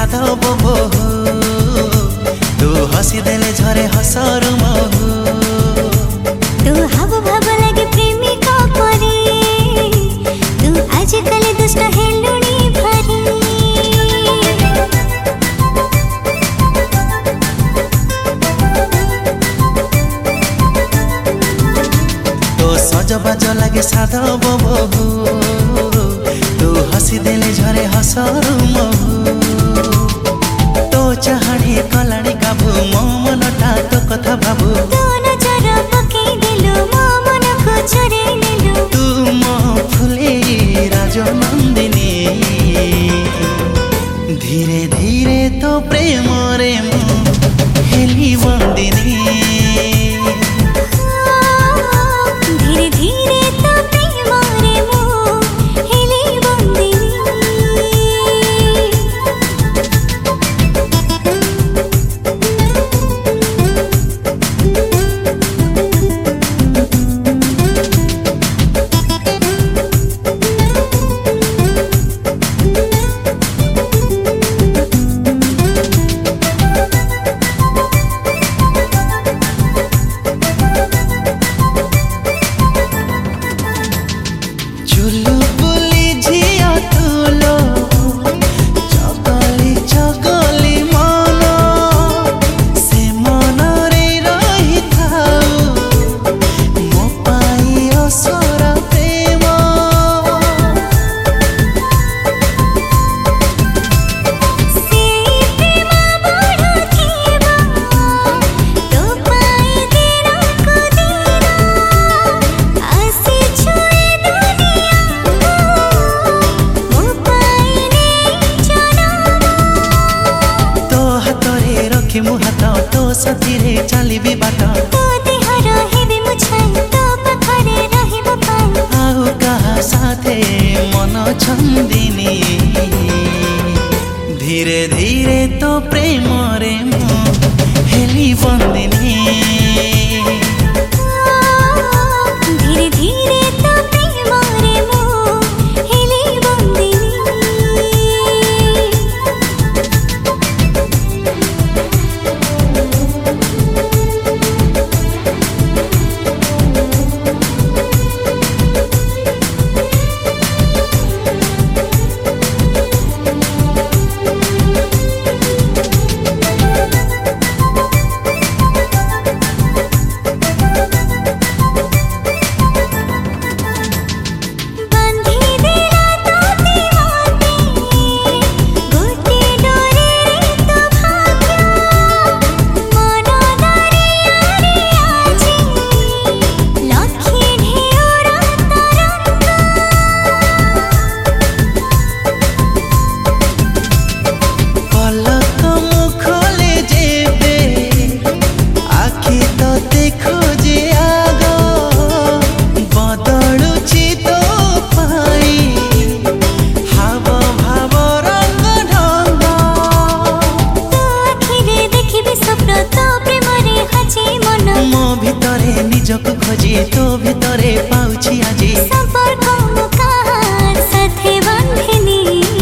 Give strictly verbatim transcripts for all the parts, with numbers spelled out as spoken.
साधव बहु तू हसी देले झरे हसर महु तू हब भब लगे प्रेमिका परी तू आजकल दुष्ट हेलुनी भरी तो सजबाज लगे साधव बहु तू हसी देले झरे हसर महु तो चाहणी कलाणी काबू मो मनटा तो कथा भाबू तू नजर पकेई देलु मो मन को चोरेई नेलु तू मो फुले राजनंदिनी धीरे धीरे तो प्रेम रे मो हेली बंदिनी धीरे धीरे तो प्रेम रे मो हेली बंदिनी चुलु बुली झिया तुलो चगली चगली मन से मन रे रही थाउ मो पाई असर प्रेम से प्रेम बढ़ुथिबा तो पाई देना को देना आसी छुए दुनिया मो पाई ने जनम तो हाथरे रखी मु हाथ तो साथी चलबी बाट तो देह रहिबे मुछाई तो पाखरे रहिबो पाई आउ कहा साथे मन छंदिनी धीरे धीरे तो प्रेम रे मो हेली बंदिनी धीरे धीरे तो प्रेम रे मो हेली बंदिनी बांधी देला तो दीवाने गोटे डोरे तो भाग्य मन दरिया रे आजी लखी ढेउरा तरंग पलक मुखले जेबे आखि तो देखो जे आग बदलुची तो पाई हाव भाव रंग ढंग तो आखिरे देखिबे स्वप्न तो प्रेम रे हजे मन मो भितरे निजको खोजी तो भितरे पाउछि आजी संपर्क मो काहार साथे बंधिनी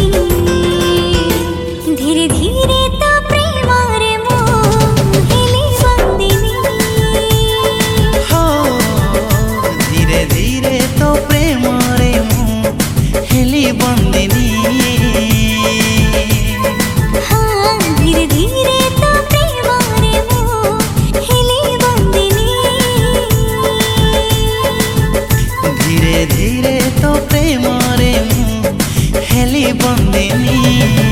धीरे धीरे तो प्रेम रे मो हेली बंदिनी हो धीरे धीरे तो प्रेम रे मो हेली बंदिनी हाँ धीरे धीरे तो प्रेम रे मो हेली बंदिनी धीरे धीरे तो प्रेम रे मो हेली बंदिनी।